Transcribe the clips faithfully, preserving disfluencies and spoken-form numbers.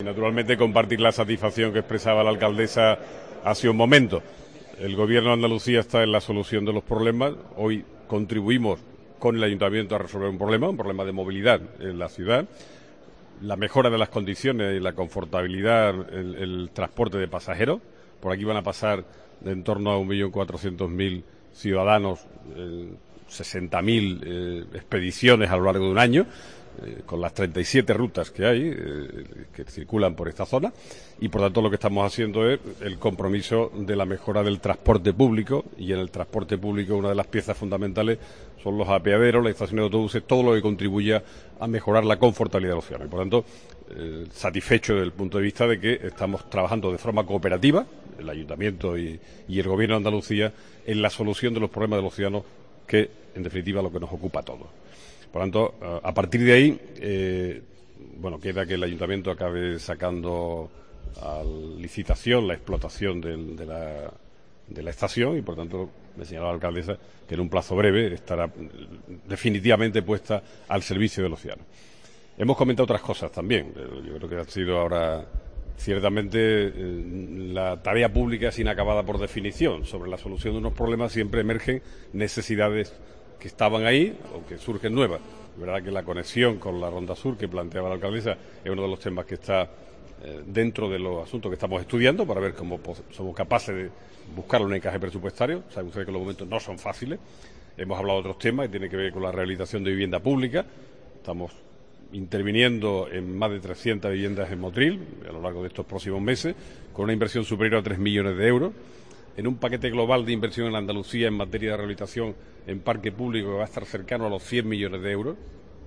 Naturalmente, compartir la satisfacción que expresaba la alcaldesa hace un momento. El Gobierno de Andalucía está en la solución de los problemas. Hoy contribuimos con el Ayuntamiento a resolver un problema, un problema de movilidad en la ciudad. La mejora de las condiciones y la confortabilidad, el, el transporte de pasajeros. Por aquí van a pasar de en torno a un millón cuatrocientos mil ciudadanos, eh, sesenta mil eh, expediciones a lo largo de un año, eh, con las treinta y siete rutas que hay, eh, que circulan por esta zona, y por tanto lo que estamos haciendo es el compromiso de la mejora del transporte público, y en el transporte público una de las piezas fundamentales son los apeaderos, las estaciones de autobuses, todo lo que contribuya a mejorar la confortabilidad de los ciudadanos. Y por tanto, eh, satisfecho desde el punto de vista de que estamos trabajando de forma cooperativa, el Ayuntamiento y, y el Gobierno de Andalucía, en la solución de los problemas de los ciudadanos, que en definitiva es lo que nos ocupa a todos. Por tanto, a partir de ahí, eh, bueno, queda que el Ayuntamiento acabe sacando a licitación la explotación del, de, la, de la estación, y por tanto me señalaba la alcaldesa que en un plazo breve estará definitivamente puesta al servicio de los ciudadanos. Hemos comentado otras cosas también. Yo creo que ha sido ahora ciertamente eh, la tarea pública es inacabada por definición. Sobre la solución de unos problemas siempre emergen necesidades que estaban ahí o que surgen nuevas. Es verdad que la conexión con la Ronda Sur que planteaba la alcaldesa es uno de los temas que está eh, dentro de los asuntos que estamos estudiando para ver cómo somos capaces de buscar un encaje presupuestario. Saben ustedes que los momentos no son fáciles. Hemos hablado de otros temas que tienen que ver con la rehabilitación de vivienda pública. Estamos interviniendo en más de trescientas viviendas en Motril a lo largo de estos próximos meses, con una inversión superior a tres millones de euros, en un paquete global de inversión en Andalucía en materia de rehabilitación en parque público que va a estar cercano a los cien millones de euros.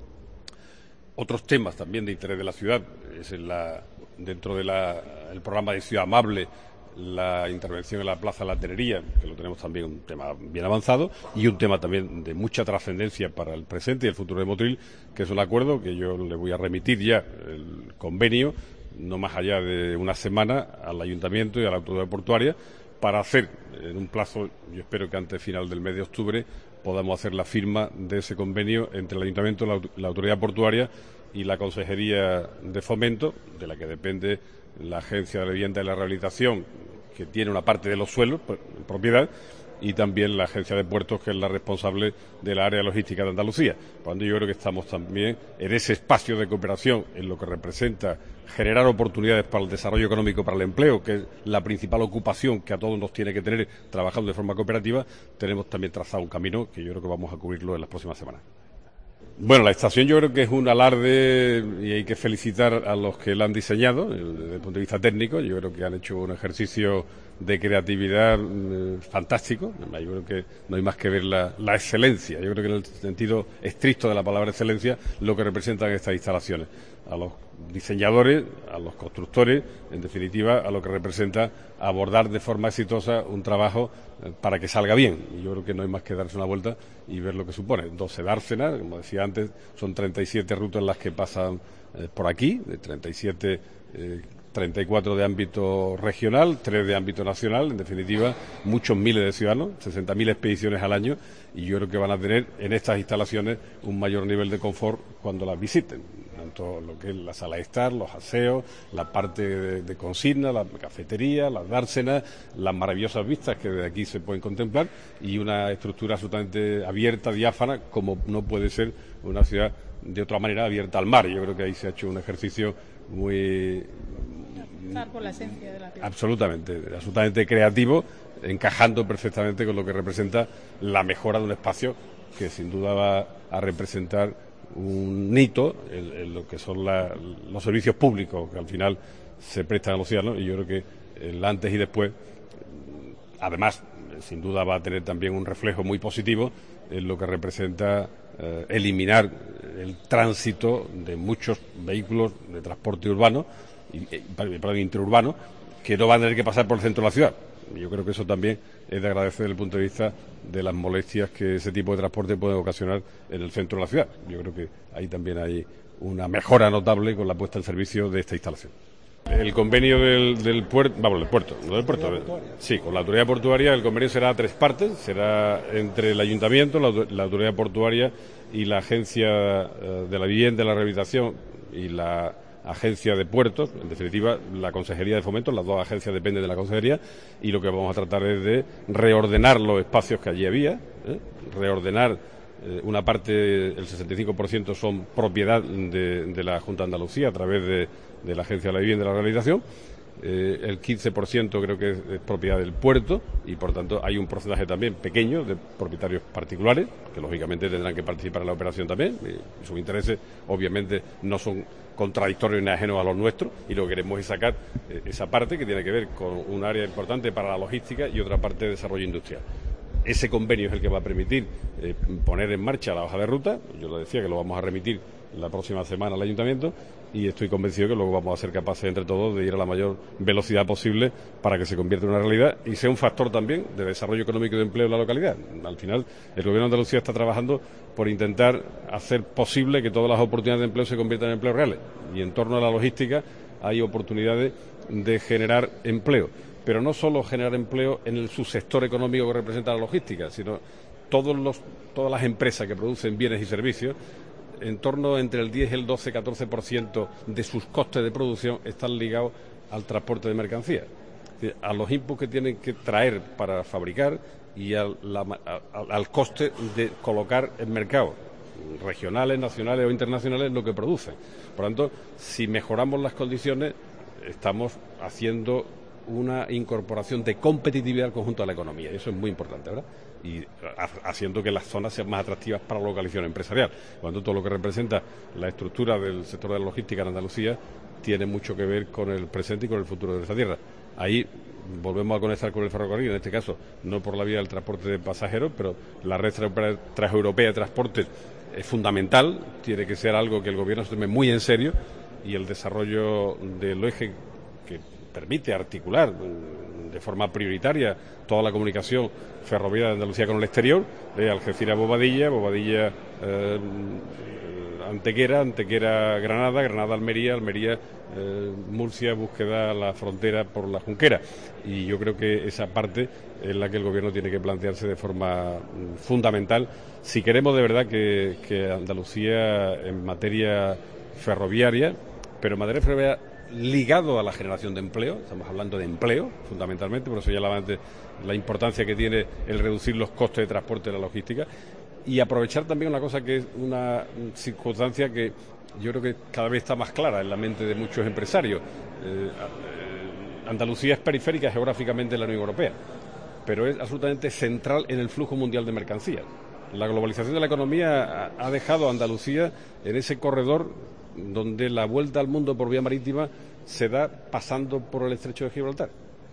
Otros temas también de interés de la ciudad es en la, dentro del programa de Ciudad Amable, la intervención en la Plaza de la Tenería, que lo tenemos también un tema bien avanzado, y un tema también de mucha trascendencia para el presente y el futuro de Motril, que es un acuerdo que yo le voy a remitir ya, el convenio, no más allá de una semana, al Ayuntamiento y a la Autoridad Portuaria, para hacer en un plazo, yo espero que antes final del mes de octubre, podamos hacer la firma de ese convenio entre el Ayuntamiento, la, la Autoridad Portuaria y la Consejería de Fomento, de la que depende la Agencia de la Vivienda y la Rehabilitación, que tiene una parte de los suelos en propiedad, y también la Agencia de Puertos, que es la responsable del área logística de Andalucía. Por lo tanto, yo creo que estamos también en ese espacio de cooperación en lo que representa generar oportunidades para el desarrollo económico, para el empleo, que es la principal ocupación que a todos nos tiene que tener trabajando de forma cooperativa. Tenemos también trazado un camino que yo creo que vamos a cubrirlo en las próximas semanas. Bueno, la estación yo creo que es un alarde y hay que felicitar a los que la han diseñado desde el punto de vista técnico. Yo creo que han hecho un ejercicio de creatividad eh, fantástico. Yo creo que no hay más que ver la, la excelencia. Yo creo que en el sentido estricto de la palabra excelencia, lo que representan estas instalaciones. A los diseñadores, a los constructores, en definitiva, a lo que representa abordar de forma exitosa un trabajo eh, para que salga bien. Y yo creo que no hay más que darse una vuelta y ver lo que supone. doce dársenas, como decía antes, son treinta y siete rutas las que pasan eh, por aquí, de treinta y siete, eh, treinta y cuatro de ámbito regional, tres de ámbito nacional, en definitiva, muchos miles de ciudadanos, sesenta mil expediciones al año, y yo creo que van a tener en estas instalaciones un mayor nivel de confort cuando las visiten. Tanto lo que es la sala de estar, los aseos, la parte de, de consigna, la cafetería, las dársenas, las maravillosas vistas que desde aquí se pueden contemplar, y una estructura absolutamente abierta, diáfana, como no puede ser una ciudad de otra manera abierta al mar. Yo creo que ahí se ha hecho un ejercicio muy... por la esencia de la ciudad. Absolutamente, absolutamente creativo, encajando perfectamente con lo que representa la mejora de un espacio que sin duda va a representar un hito en, en lo que son la, los servicios públicos que al final se prestan a los ciudadanos, y yo creo que el antes y después, además, sin duda va a tener también un reflejo muy positivo en lo que representa eh, eliminar el tránsito de muchos vehículos de transporte urbano y, perdón, interurbano, que no van a tener que pasar por el centro de la ciudad. Yo creo que eso también es de agradecer desde el punto de vista de las molestias que ese tipo de transporte puede ocasionar en el centro de la ciudad. Yo creo que ahí también hay una mejora notable con la puesta en servicio de esta instalación. El convenio del, del puerto, vamos, del puerto, no del puerto, sí, con la autoridad portuaria, el convenio será a tres partes, será entre el ayuntamiento, la, la autoridad portuaria y la agencia uh, de la vivienda, la rehabilitación y la agencia de puertos. En definitiva, la Consejería de Fomento, las dos agencias dependen de la Consejería, y lo que vamos a tratar es de reordenar los espacios que allí había, ¿eh? reordenar eh, una parte, el sesenta y cinco por ciento son propiedad de, de la Junta de Andalucía a través de, de la Agencia de la Vivienda y la Rehabilitación. Eh, el quince por ciento creo que es, es propiedad del puerto, y por tanto hay un porcentaje también pequeño de propietarios particulares que lógicamente tendrán que participar en la operación también. Eh, sus intereses obviamente no son contradictorios ni ajenos a los nuestros, y lo que queremos es sacar eh, esa parte que tiene que ver con un área importante para la logística y otra parte de desarrollo industrial. Ese convenio es el que va a permitir eh, poner en marcha la hoja de ruta. Yo lo decía que lo vamos a remitir la próxima semana al Ayuntamiento, y estoy convencido que luego vamos a ser capaces entre todos de ir a la mayor velocidad posible para que se convierta en una realidad y sea un factor también de desarrollo económico y de empleo en la localidad. Al final, el Gobierno de Andalucía está trabajando por intentar hacer posible que todas las oportunidades de empleo se conviertan en empleos reales, y en torno a la logística hay oportunidades de generar empleo, pero no solo generar empleo en el subsector económico que representa la logística, sino todos los, todas las empresas que producen bienes y servicios. En torno entre el diez, el doce, catorce por ciento de sus costes de producción están ligados al transporte de mercancías, a los inputs que tienen que traer para fabricar y al, la, al, al coste de colocar en mercados regionales, nacionales o internacionales lo que producen. Por tanto, si mejoramos las condiciones, estamos haciendo una incorporación de competitividad al conjunto de la economía, y eso es muy importante, ¿verdad? Y haciendo que las zonas sean más atractivas para la localización empresarial. Cuando todo lo que representa la estructura del sector de la logística en Andalucía tiene mucho que ver con el presente y con el futuro de nuestra tierra. Ahí volvemos a conectar con el ferrocarril, en este caso no por la vía del transporte de pasajeros, pero la red transeuropea de transporte es fundamental, tiene que ser algo que el Gobierno se tome muy en serio, y el desarrollo del eje que permite articular de forma prioritaria toda la comunicación ferroviaria de Andalucía con el exterior, de Algeciras-Bobadilla, Bobadilla eh, Antequera, Antequera-Granada, Granada-Almería, Almería, eh, Murcia, búsqueda la frontera por la Junquera. Y yo creo que esa parte es la que el Gobierno tiene que plantearse de forma mm, fundamental si queremos de verdad que, que Andalucía en materia ferroviaria, pero en materia ferroviaria ligado a la generación de empleo, estamos hablando de empleo fundamentalmente, por eso señalaba antes la importancia que tiene el reducir los costes de transporte de la logística, y aprovechar también una cosa que es una circunstancia que yo creo que cada vez está más clara en la mente de muchos empresarios. Eh, Andalucía es periférica geográficamente de la Unión Europea, pero es absolutamente central en el flujo mundial de mercancías. La globalización de la economía ha dejado a Andalucía en ese corredor donde la vuelta al mundo por vía marítima se da pasando por el estrecho de Gibraltar.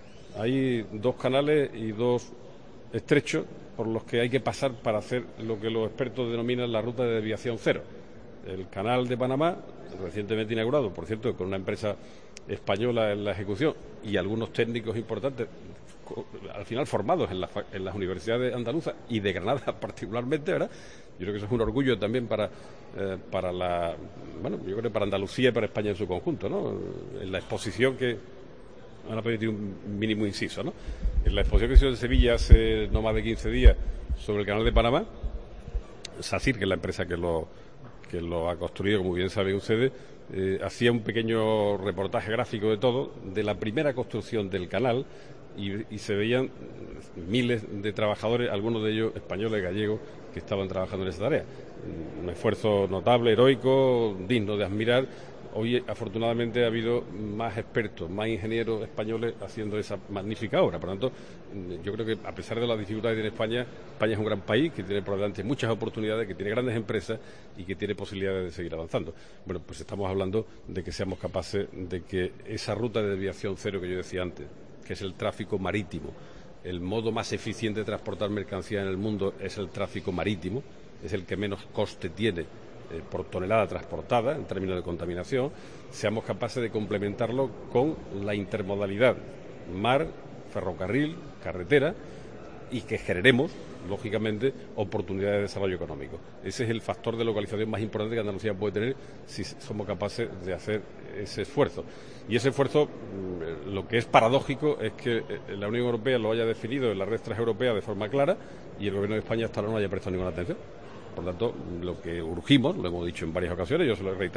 Hay dos canales y dos estrechos por los que hay que pasar para hacer lo que los expertos denominan la ruta de desviación cero. El canal de Panamá, recientemente inaugurado, por cierto, con una empresa española en la ejecución y algunos técnicos importantes, al final formados en, la, en las universidades andaluzas y de Granada particularmente, ¿verdad? Yo creo que eso es un orgullo también para eh, para la bueno, yo creo que para Andalucía y para España en su conjunto, ¿no? En la exposición que van a permitir un mínimo inciso, ¿no? En la exposición que se hizo en Sevilla hace no más de quince días sobre el canal de Panamá, SACIR, que es la empresa que lo que lo ha construido, como bien saben ustedes, eh, hacía un pequeño reportaje gráfico de todo, de la primera construcción del canal, y, y se veían miles de trabajadores, algunos de ellos españoles, gallegos, que estaban trabajando en esa tarea. Un esfuerzo notable, heroico, digno de admirar. Hoy, afortunadamente, ha habido más expertos, más ingenieros españoles haciendo esa magnífica obra. Por lo tanto, yo creo que, a pesar de las dificultades que tiene España, España es un gran país que tiene por delante muchas oportunidades, que tiene grandes empresas y que tiene posibilidades de seguir avanzando. Bueno, pues estamos hablando de que seamos capaces de que esa ruta de desviación cero que yo decía antes, que es el tráfico marítimo, el modo más eficiente de transportar mercancía en el mundo es el tráfico marítimo, es el que menos coste tiene eh, por tonelada transportada en términos de contaminación, seamos capaces de complementarlo con la intermodalidad mar, ferrocarril, carretera, y que generemos, lógicamente, oportunidades de desarrollo económico. Ese es el factor de localización más importante que Andalucía puede tener si somos capaces de hacer ese esfuerzo. Y ese esfuerzo, lo que es paradójico es que la Unión Europea lo haya definido en la red transeuropea de forma clara y el Gobierno de España hasta ahora no haya prestado ninguna atención. Por lo tanto, lo que urgimos, lo hemos dicho en varias ocasiones, yo se lo he reiterado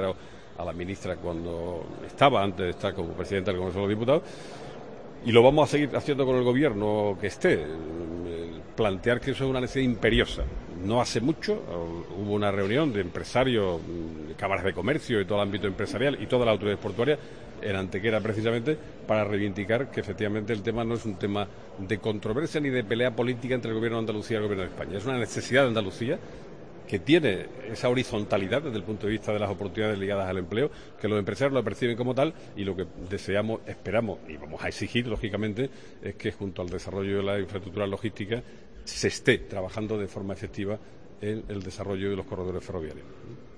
a la ministra cuando estaba, antes de estar como presidenta del Congreso de los Diputados, y lo vamos a seguir haciendo con el gobierno que esté. Plantear que eso es una necesidad imperiosa. No hace mucho hubo una reunión de empresarios, de cámaras de comercio y todo el ámbito empresarial y todas las autoridades portuarias en Antequera, precisamente para reivindicar que efectivamente el tema no es un tema de controversia ni de pelea política entre el gobierno de Andalucía y el gobierno de España. Es una necesidad de Andalucía, que tiene esa horizontalidad desde el punto de vista de las oportunidades ligadas al empleo, que los empresarios lo perciben como tal, y lo que deseamos, esperamos y vamos a exigir, lógicamente, es que junto al desarrollo de la infraestructura logística se esté trabajando de forma efectiva en el desarrollo de los corredores ferroviarios.